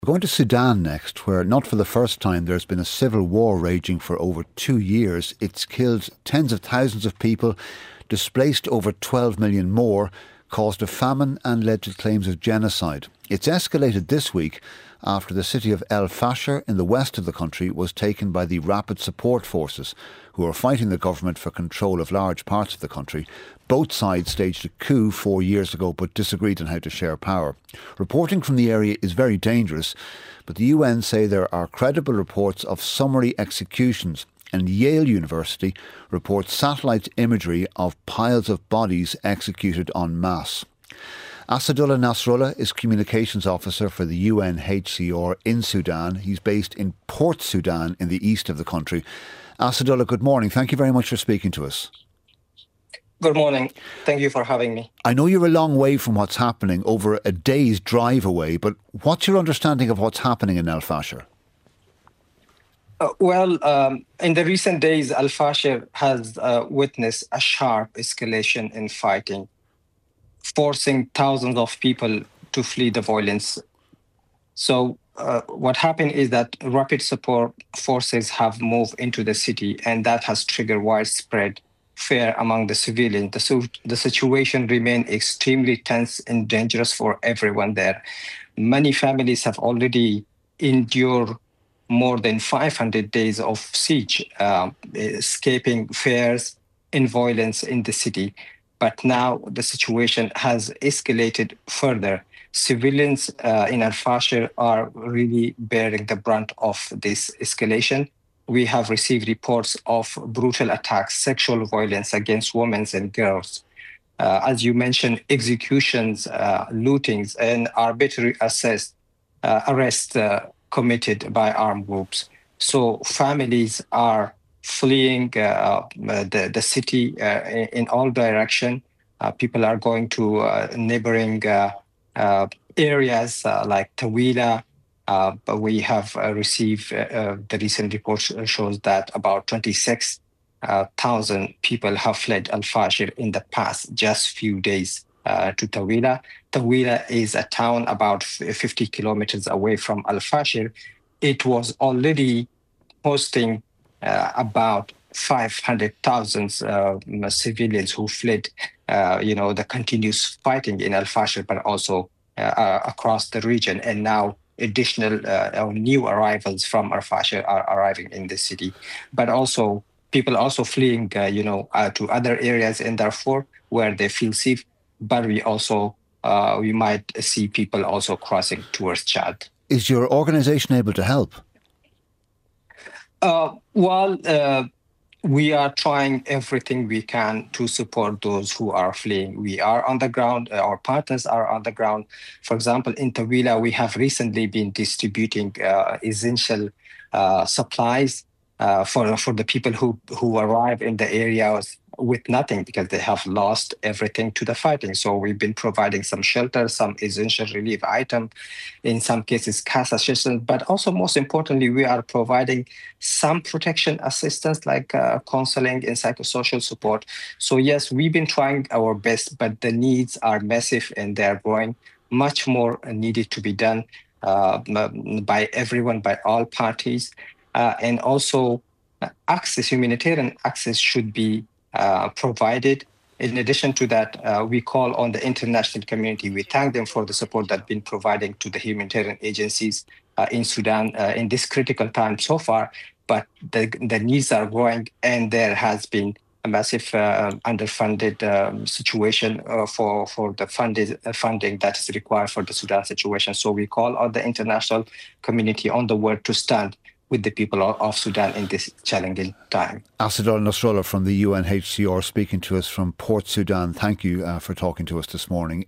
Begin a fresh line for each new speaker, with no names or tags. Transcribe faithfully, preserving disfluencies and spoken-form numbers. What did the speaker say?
We're going to Sudan next, where not for the first time there's been a civil war raging for over two years. It's killed tens of thousands of people, displaced over twelve million more, caused a famine and led to claims of genocide. It's escalated this week after the city of El Fasher in the west of the country was taken by the Rapid Support Forces, who are fighting the government for control of large parts of the country. Both sides staged a coup four years ago but disagreed on how to share power. Reporting from the area is very dangerous, but the U N say there are credible reports of summary executions, and Yale University reports satellite imagery of piles of bodies executed en masse. Asadullah Nasrallah is Communications Officer for the U N H C R in Sudan. He's based in Port Sudan in the east of the country. Asadullah, good morning. Thank you very much for speaking to us.
Good morning. Thank you for having me.
I know you're a long way from what's happening, over a day's drive away, but what's your understanding of what's happening in El Fasher?
Uh, well, um, in the recent days, Al Fasher has uh, witnessed a sharp escalation in fighting, forcing thousands of people to flee the violence. So uh, what happened is that rapid support forces have moved into the city, and that has triggered widespread fear among the civilians. The, su- the situation remains extremely tense and dangerous for everyone there. Many families have already endured more than five hundred days of siege, uh, escaping fears and violence in the city. But now the situation has escalated further. Civilians uh, in Al Fasher are really bearing the brunt of this escalation. We have received reports of brutal attacks, sexual violence against women and girls. Uh, as you mentioned, executions, uh, lootings, and arbitrary assessed, uh, arrests uh, committed by armed groups. So families are fleeing uh, the, the city uh, in all directions. Uh, people are going to uh, neighboring uh, uh, areas uh, like Tawila. Uh, but we have uh, received, uh, uh, the recent report shows that about twenty-six thousand people have fled Al Fasher in the past just few days uh, to Tawila. Tawila is a town about fifty kilometers away from Al Fasher. It was already hosting uh, about five hundred thousand uh, civilians who fled, uh, you know, the continuous fighting in Al Fasher, but also uh, uh, across the region. And now additional uh, new arrivals from Al Fasher are arriving in the city. But also people also fleeing, uh, you know, uh, to other areas in Darfur where they feel safe. But we also, uh, we might see people also crossing towards Chad.
Is your organisation able to help?
Uh, well, uh, we are trying everything we can to support those who are fleeing. We are on the ground. Uh, our partners are on the ground. For example, in Tawila, we have recently been distributing uh, essential uh, supplies uh, for for the people who who arrive in the areas with nothing because they have lost everything to the fighting. So we've been providing some shelter, some essential relief item, in some cases cash assistance, but also most importantly, we are providing some protection assistance like uh, counseling and psychosocial support. So yes, we've been trying our best, but the needs are massive and they're growing. Much more needed to be done uh, by everyone, by all parties. Uh, and also uh, access, humanitarian access should be Uh, provided. In addition to that, uh, we call on the international community. We thank them for the support that been providing to the humanitarian agencies uh, in Sudan uh, in this critical time so far. But the, the needs are growing, and there has been a massive uh, underfunded um, situation uh, for for the funded uh, funding that is required for the Sudan situation. So we call on the international community on the world to stand with the people of Sudan in this challenging time.
Asadullah Nasrallah from the U N H C R speaking to us from Port Sudan. Thank you uh, for talking to us this morning.